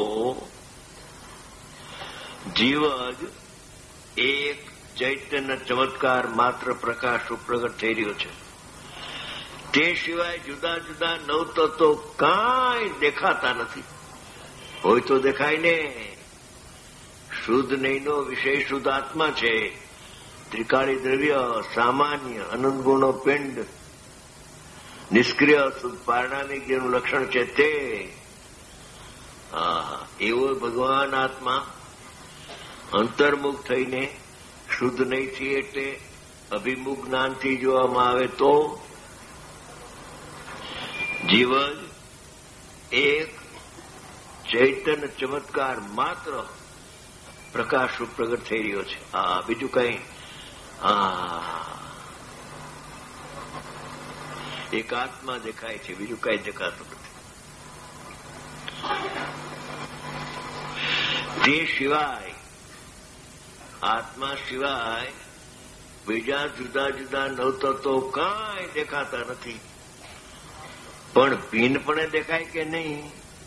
જીવ જ એક ચૈતન્ય ચમત્કાર માત્ર પ્રકાશ પ્રગટ થઈ રહ્યો છે. તે સિવાય જુદા જુદા નવ તત્વો કાંઈ દેખાતા નથી. હોય તો દેખાય ને. શુદ્ધ નહીંનો વિષય શુદ્ધ આત્મા છે. ત્રિકાળી દ્રવ્ય, સામાન્ય, અનંત ગુણો પિંડ, નિષ્ક્રિય શુદ્ધ પારણામિક જેનું લક્ષણ છે તે. એવો ભગવાન આત્મા અંતર્મુખ થઈને શુદ્ધ નહીંથી એટલે અભિમુખ જ્ઞાનથી જોવામાં આવે તો જીવ એક ચૈતન્ય ચમત્કાર માત્ર પ્રકાશ પ્રગટ થઈ રહ્યો છે. આ બીજું કઈ એક આત્મા દેખાય છે, બીજું કઈ દેખાતું નથી. તે સિવાય આત્મા સિવાય બીજા જુદા જુદા નવતત્વો કાંઈ દેખાતા નથી. પણ ભીનપણે દેખાય કે નહીં?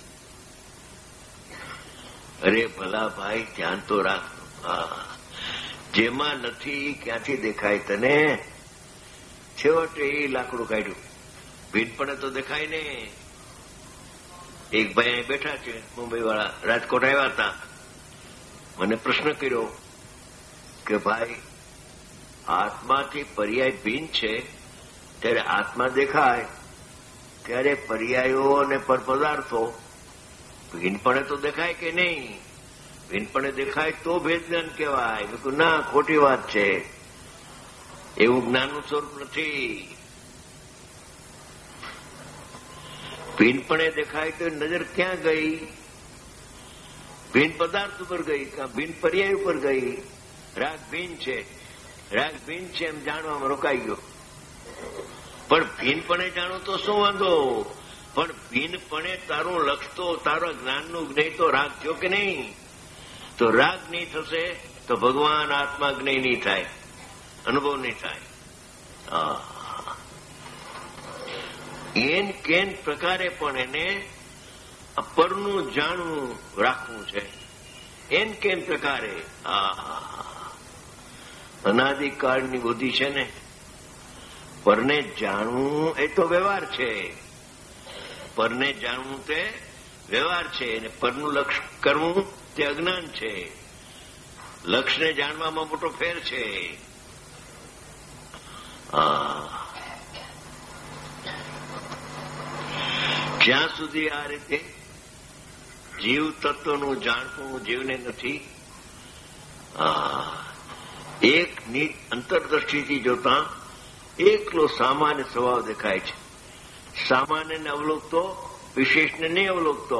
અરે ભલા ભાઈ, ધ્યાન તો રાખ. જેમાં નથી ક્યાંથી દેખાય તને? છેવટે એ લાકડું કાઢ્યું. ભીનપણે તો દેખાય ને. એક ભાઈ અહીં બેઠા છે, મુંબઈ વાળા, રાજકોટ આવ્યા હતા. મને પ્રશ્ન કર્યો કે ભાઈ, આત્માથી પર્યાય ભિન્ન છે, ત્યારે આત્મા દેખાય ત્યારે પર્યાયો અને પરપદાર્થો ભિન્નપણે તો દેખાય કે નહીં? ભિન્નપણે દેખાય તો ભેદ જ્ઞાન કહેવાય. મેં કહ્યું ના, ખોટી વાત છે. એવું જ્ઞાનનું સ્વરૂપ નથી. ભિન્નપણે દેખાય તો નજર ક્યાં ગઈ? ભિન્ન પદાર્થ ઉપર ગઈ, કાં ભિન્ન પર્યાય ઉપર ગઈ. રાગ ભિન્ન છે, રાગ ભિન્ન છે એમ જાણવામાં રોકાઈ ગયો. પણ ભિન્નપણે જાણો તો શું વાંધો? પણ ભિન્નપણે તારું લક્ષ તો તારા જ્ઞાનનું જ્ઞેય તો રાગ થયો કે નહીં? તો રાગ નહીં થશે તો ભગવાન આત્મા જ્ઞેય નહીં થાય, અનુભવ નહીં થાય. એન કેન પ્રકારે પણ એને પરનું જાણવું રાખવું છે. એન કેન પ્રકારે અનાદિકાળની બુદ્ધિ છે ને, પરને જાણવું એ તો વ્યવહાર છે. પરને જાણવું તે વ્યવહાર છે, અને પરનું લક્ષ કરવું તે અજ્ઞાન છે. લક્ષને જાણવામાં મોટો ફેર છે. જ્યાં સુધી આ રીતે જીવ તત્વનું જાણવું જીવને નથી, એક અંતરદ્રષ્ટિથી જોતા એકલો સામાન્ય સ્વભાવ દેખાય છે. સામાન્યને અવલોકતો, વિશેષને નહીં અવલોકતો.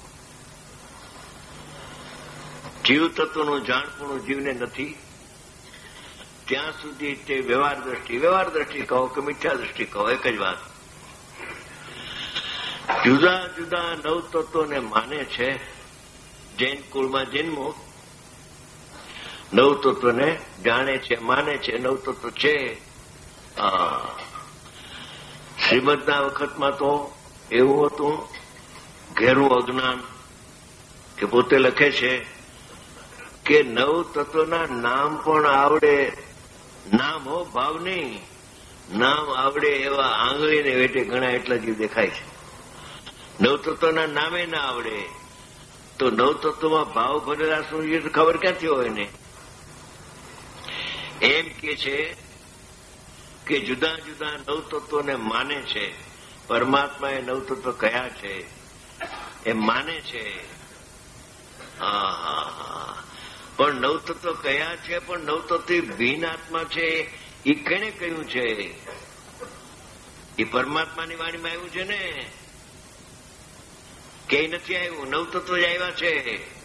જીવ તત્વનું જાણપણું જીવને નથી, ત્યાં સુધી તે વ્યવહાર દ્રષ્ટિ, વ્યવહાર દ્રષ્ટિ કહો કે મિથ્યા દ્રષ્ટિ કહો, એક જ વાત. જુદા જુદા નવ તત્વોને માને છે. જૈન કુળમાં જન્મો નવ તત્વને જાણે છે, માને છે. નવ તત્વ છે. શ્રીમદના વખતમાં તો એવું હતું, ઘેરું અજ્ઞાન કે પોતે લખે છે કે નવ તત્વના નામ પણ આવડે, નામ હો ભાવ નહીં, નામ આવડે એવા આંગળીને વેટે ઘણા એટલા જીવ દેખાય છે. નવતત્વના નામે ના આવડે તો નવતત્વમાં ભાવ ભરેલા શું છે ખબર ક્યાંથી હોય ને? એમ કે છે કે જુદા જુદા નવતત્વોને માને છે. પરમાત્મા એ નવતત્વ કયા છે એ માને છે. હા હા હા પણ નવતત્વ કયા છે? પણ નવતત્વ ભીન આત્મા છે એ કેને કહ્યું છે? એ પરમાત્માની વાણીમાં આવ્યું છે ને? કે નથી આવ્યું? નવતત્વ જ આવ્યા છે.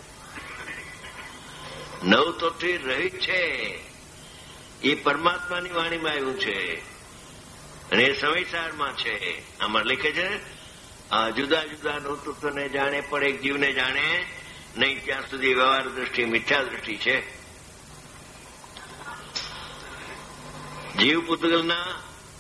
નવતત્વ રહિત છે એ પરમાત્માની વાણીમાં આવ્યું છે અને એ સમયસારમાં છે. આમાં લખે છે જુદા જુદા નવતત્વને જાણે પણ એક જીવને જાણે નહીં, ત્યાં સુધી વ્યવહાર દ્રષ્ટિ મિથ્યા દ્રષ્ટિ છે. જીવ પૂતગલના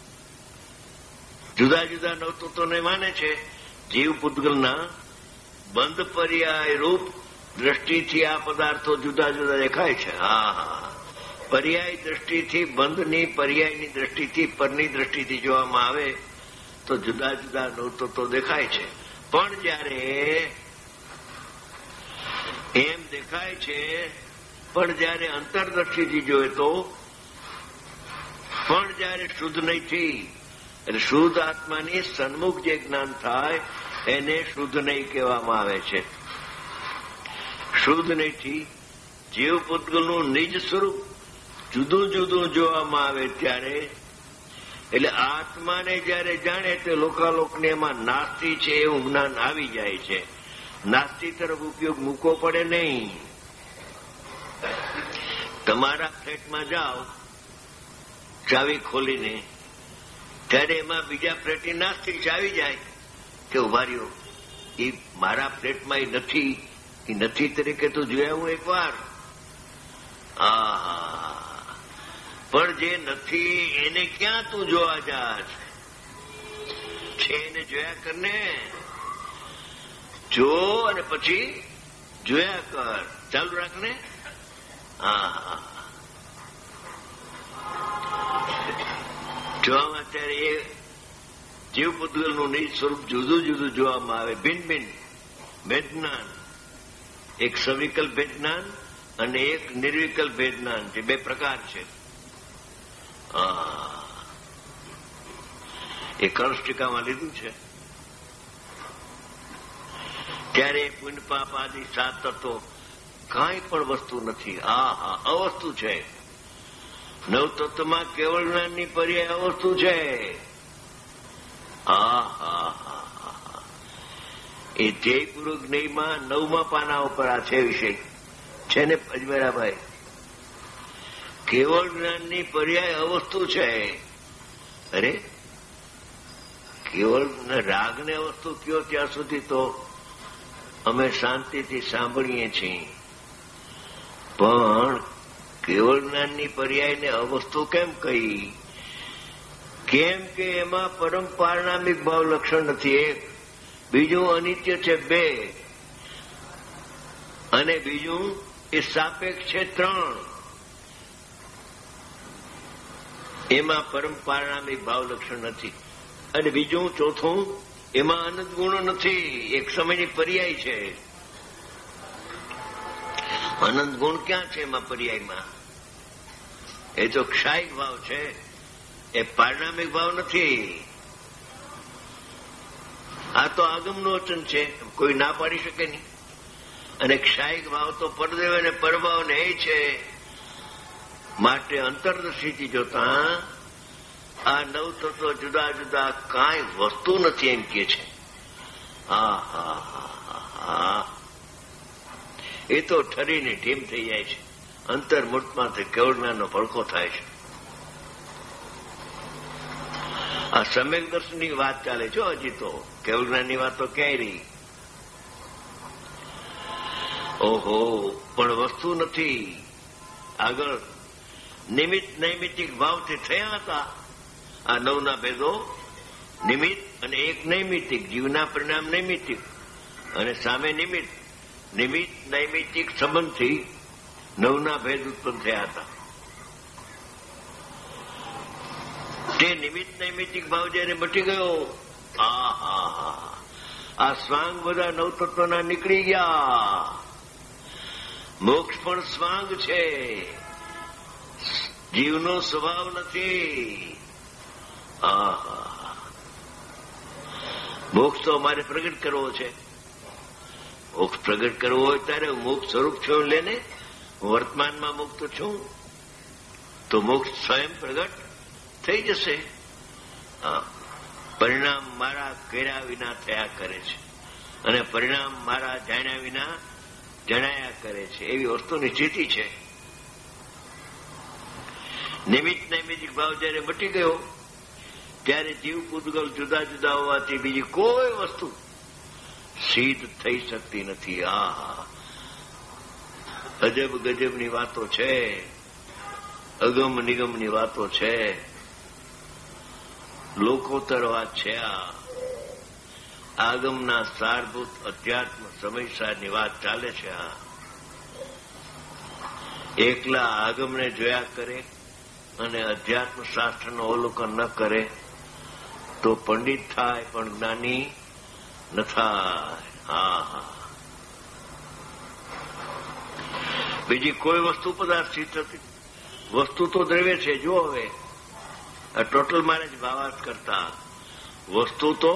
જુદા જુદા નવતત્વને માને છે. જીવ પૂતગલના બંધ પર્યાય રૂપ દ્રષ્ટિથી આ પદાર્થો જુદા જુદા દેખાય છે. હા હા પર્યાય દ્રષ્ટિથી, બંધની પર્યાયની દ્રષ્ટિથી, પરની દ્રષ્ટિથી જોવામાં આવે તો જુદા જુદા નવતત્વો દેખાય છે. પણ જયારે એમ દેખાય છે, પણ જયારે અંતરદ્રષ્ટિથી જોઈએ તો, પણ જયારે શુદ્ધ નહીંથી, એટલે શુદ્ધ આત્માની સન્મુખ જે જ્ઞાન થાય એને શુદ્ધ નહીં કહેવામાં આવે છે. શુદ્ધ નહીંથી જીવ પૂતગલનું નિજ સ્વરૂપ જુદું જુદું જોવામાં આવે ત્યારે, એટલે આત્માને જયારે જાણે તે લોકાલોકને એમાં નાસ્તિ છે એવું જ્ઞાન આવી જાય છે. નાસ્તિ તરફ ઉપયોગ મૂકવો પડે નહીં. તમારા ફ્લેટમાં જાઓ ચાવી ખોલીને, ત્યારે એમાં બીજા ફ્લેટની નાસ્તિ આવી જાય કે ઉભા રહ્યો, એ મારા ફ્લેટમાં એ નથી, એ નથી તરીકે તો જોયા હું એક વાર. આ પણ જે નથી એને ક્યાં તું જોવા જા છે? એને જોયા કરને, જો અને પછી જોયા કર, ચાલુ રાખને. હા જોવામાં અત્યારે એ જીવ પૂતગલનું નિજ સ્વરૂપ જુદું જુદું જોવામાં આવે. ભિન્ન ભિન્ન ભેદજ્ઞાન, એક સવિકલ્પ ભેદજ્ઞાન અને એક નિર્વિકલ્પ ભેદજ્ઞાન, જે બે પ્રકાર છે. એ કળશ ટીકામાં લીધું છે. ત્યારે પુણ્ય પાપ આદિ સાત તત્વો કાંઈ પણ વસ્તુ નથી. હા હા અવસ્તુ છે. નવતત્વમાં કેવળ જ્ઞાનની પર્યાય અવસ્તુ છે. હા હા હા એ જયપૂર્વક જ્ઞેયમાં નવમા પાના ઉપર આ છે વિષય છે ને અજમેરાભાઈ? કેવળ જ્ઞાનની પર્યાય અવસ્તુ છે. અરે કેવળ રાગને અવસ્તુ કયો ત્યાં સુધી તો અમે શાંતિથી સાંભળીએ છીએ, પણ કેવળ જ્ઞાનની પર્યાયને અવસ્તુ કેમ કહી? કેમ કે એમાં પરમ પારણામિક ભાવ લક્ષણ નથી. એક બીજું અનિત્ય છે બે, અને બીજું એ સાપેક્ષ છે ત્રણ. એમાં પરમ પારણામિક ભાવ લક્ષણ નથી. અને બીજું ચોથું એમાં અનંત ગુણો નથી. એક સમયની પર્યાય છે. અનંત ગુણ ક્યાં છે એમાં પર્યાયમાં? એ તો ક્ષાયિક ભાવ છે, એ પારણામિક ભાવ નથી. આ તો આગમનું વચન છે, કોઈ ના પાડી શકે નહીં. અને ક્ષાયિક ભાવ તો પરદેવ અને પરભાવને એ છે. માટે અંતરદર્શીથી જોતા આ નવ તત્વો જુદા જુદા કાંઈ વસ્તુ નથી એમ કે છે. હા હા હા હા એ તો ઠરીને ઢીમ થઈ જાય છે. અંતર્મૂર્તમાંથી કેવળ જ્ઞાનનો ભડકો થાય છે. આ સમ્યક દર્શનની વાત ચાલે છે હજી તો. કેવળ જ્ઞાનની વાત તો ક્યાંય રહી. ઓહો પણ વસ્તુ નથી. આગળ નિમિત્ત નૈમિતિક ભાવથી થયા હતા આ નવના ભેદો. નિમિત્ત અને એક નૈમિતિક, જીવના પરિણામ નૈમિતિક અને સામે નિમિત્ત. નિમિત્ત નૈમિતિક સંબંધથી નવના ભેદ ઉત્પન્ન થયા હતા. તે નિમિત્ત નૈમિત્તિક ભાવ જયારે મટી ગયો, આ હા હા આ સ્વાંગ બધા નવ તત્વના નીકળી ગયા. મોક્ષ પણ સ્વાંગ છે, જીવનો સ્વભાવ નથી. આહા મોક્ષ તો અમારે પ્રગટ કરવો છે. મોક્ષ પ્રગટ કરવો હોય ત્યારે મોક્ષ સ્વરૂપ છું લેને. વર્તમાનમાં મુક્ત છું તો મોક્ષ સ્વયં પ્રગટ થઈ જશે. પરિણામ મારા કર્યા વિના થયા કરે છે અને પરિણામ મારા જાણ્યા વિના જણાયા કરે છે, એવી વસ્તુની સ્થિતિ છે. નિમિત્ત નૈમિત્તિક ભાવ જયારે મટી ગયો ત્યારે જીવ પૂતગલ જુદા જુદા હોવાથી બીજી કોઈ વસ્તુ સિદ્ધ થઈ શકતી નથી. આ અજબ ગજબની વાતો છે, અગમ નિગમની વાતો છે, લોકોત્તર વાત છે. આ આગમના સારભૂત અધ્યાત્મ સમયસારની વાત ચાલે છે. આ એકલા આગમને જોયા કરે અને અધ્યાત્મ શાસ્ત્રનું અવલોકન ન કરે તો પંડિત થાય પણ જ્ઞાની ન થાય. હા હા બીજી કોઈ વસ્તુ પદાર્થ સિદ્ધ થતી વસ્તુ તો દ્રવ્ય છે. જો હવે આ ટોટલ મારે જ ભાવાર્થ કરતા વસ્તુ તો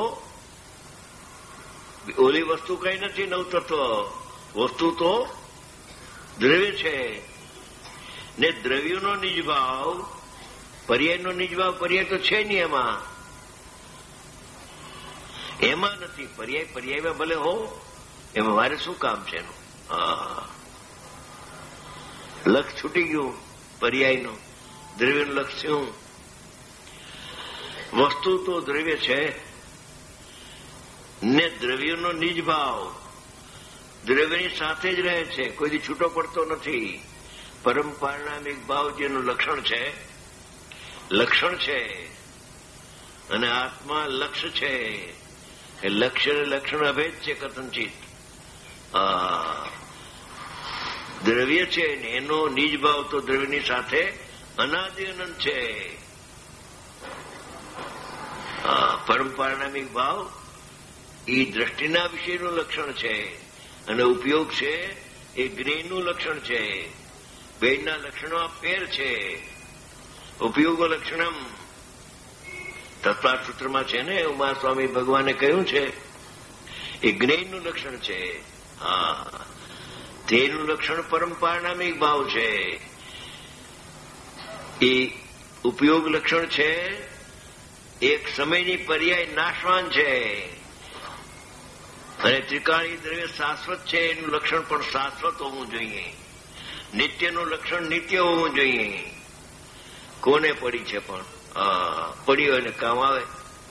ઓલી વસ્તુ કઈ નથી નવ તત્વ, વસ્તુ તો દ્રવ્ય છે ને દ્રવ્યનો નિજભાવ પર્યાયનો નિજભાવ પર્યાય તો છે નહીં એમાં એમાં નથી. પર્યાય પર્યાયમાં ભલે હો, એમાં મારે શું કામ છે એનું? લક્ષ છૂટી ગયું પર્યાયનું, દ્રવ્યનું લક્ષ શું? વસ્તુ તો દ્રવ્ય છે ને દ્રવ્યનો નિજભાવ દ્રવ્યની સાથે જ રહે છે, કોઈથી છૂટો પડતો નથી. પરમ પારણામિક ભાવ જેનું લક્ષણ છે લક્ષણ છે અને આત્મા લક્ષ્ય છે. એ લક્ષ્ય અને લક્ષણ અભેદ છે કથનચિત. દ્રવ્ય છે ને એનો નિજ ભાવ તો દ્રવ્યની સાથે અનાદિ અનંત છે. પરમ પારણામિક ભાવ એ દ્રષ્ટિના વિષયનું લક્ષણ છે અને ઉપયોગ છે એ જ્ઞેયનું લક્ષણ છે. બેના લક્ષણો ફેર છે. ઉપયોગો લક્ષણમ તત્વાર્થ સૂત્રમાં છે ને ઉમા સ્વામી ભગવાને કહ્યું છે એ જ્ઞેયનું લક્ષણ છે. હા તેનું લક્ષણ પરમ પારણામિક ભાવ છે. એ ઉપયોગ લક્ષણ છે, એક સમયની પર્યાય નાશવાન છે અને ત્રિકાળી દ્રવ્ય શાશ્વત છે. એનું લક્ષણ પણ શાશ્વત હોવું જોઈએ. નિત્યનું લક્ષણ નિત્ય હોવું જોઈએ. કોને પડી છે પણ પડી હોય ને કામ આવે.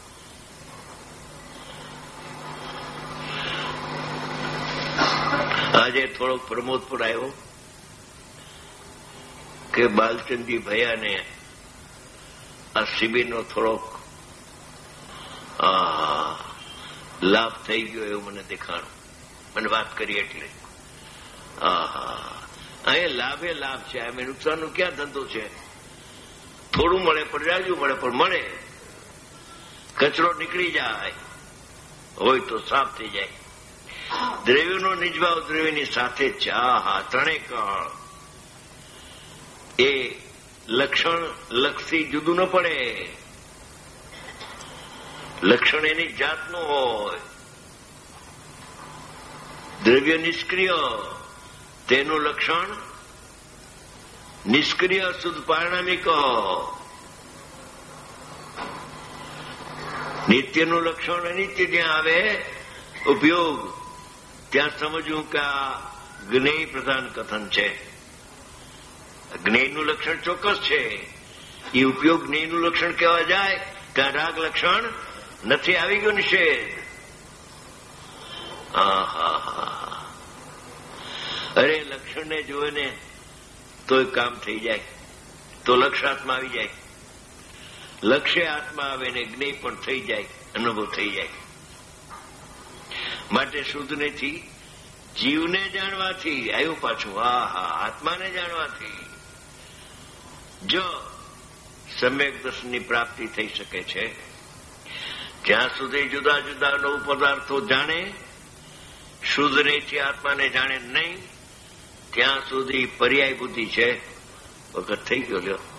આજે થોડોક પ્રમોદપુર આવ્યો કે બાલચંદજી ભૈયાને આ શિબિરનો થોડોક લાભ થઈ ગયો એવું મને દેખાણું. મને વાત કરી એટલે અહીંયા લાભે લાભ છે. અમે નુકસાનનું ક્યાં ધંધો છે? થોડું મળે પણ જાજુ મળે પણ મળે. કચરો નીકળી જાય હોય તો સાફ થઈ જાય. દ્રવ્યનો નિજભાવ દ્રવ્યની સાથે જ છે. આ હા ત્રણેય કળ એ લક્ષણ લક્ષી જુદું ન પડે. લક્ષણ એની જાતનું હોય. દ્રવ્ય નિષ્ક્રિય તેનું લક્ષણ નિષ્ક્રિય શુદ્ધ પારણામિક. નિત્યનું લક્ષણ અનિત્ય જ્યાં આવે ઉપયોગ ત્યાં સમજવું કે આ જ્ઞેય પ્રધાન કથન છે. જ્ઞેયનું લક્ષણ ચોક્કસ છે. એ ઉપયોગ જ્ઞેયનું લક્ષણ કહેવા જાય ત્યાં રાગ લક્ષણ નથી આવી ગયો નિષેધ. અરે લક્ષણને જોવે ને તોય કામ થઈ જાય, તો લક્ષ આત્મા આવી જાય. લક્ષ્ય આત્મા આવે ને જ્ઞેય પણ થઈ જાય, અનુભવ થઈ જાય. માટે શુદ્ધ નથી જીવને જાણવાથી આવ્યું પાછું. હા હા આત્માને જાણવાથી જો સમ્યક દર્શનની પ્રાપ્તિ થઈ શકે છે. જ્યાં સુધી જુદા જુદા નવ પદાર્થો જાણે, શુદ્ધ નહીંથી આત્માને જાણે નહીં, ત્યાં સુધી પર્યાય બુદ્ધિ છે. વખત થઈ ગયો લ્યો.